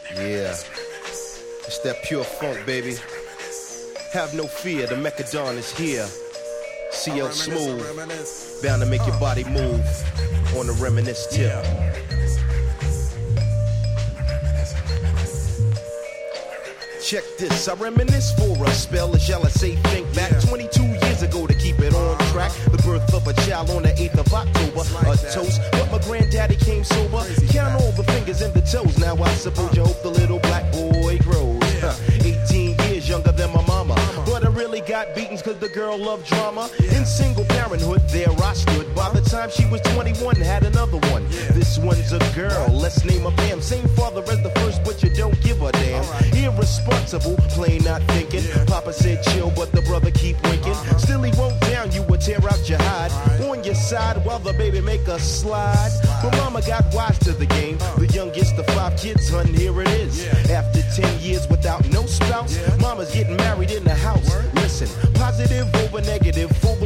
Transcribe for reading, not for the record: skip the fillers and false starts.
Yeah, it's that pure funk, baby. Have no fear, the Mechadon is here. CL Smooth, bound to make your body move on the reminisce tip. Check this, I reminisce for a spell as y'all say think back 22 years ago to keep it on track. The birth of a child on the 8th of October, a toast, but my granddaddy came sober. Count all the fingers and the toes, now I suppose you hope the little black boy grows. 18 years younger than my mama, but I really got beatings cause the girl loved drama. In single parenthood, there I stood. By the time she was 21, had another one. This one's a girl, let's name her Pam. Same father as the first, but you don't give a damn. Irresponsible, plain not thinking. Papa said chill, but the brother keep winking. Still he won't down you, would tear out your hide. On your side while the baby make a slide. But mama got wise to the game. The youngest of 5 kids, hun, here it is. After 10 years without no spouse, mama's getting married in the house. Listen, positive over negative, full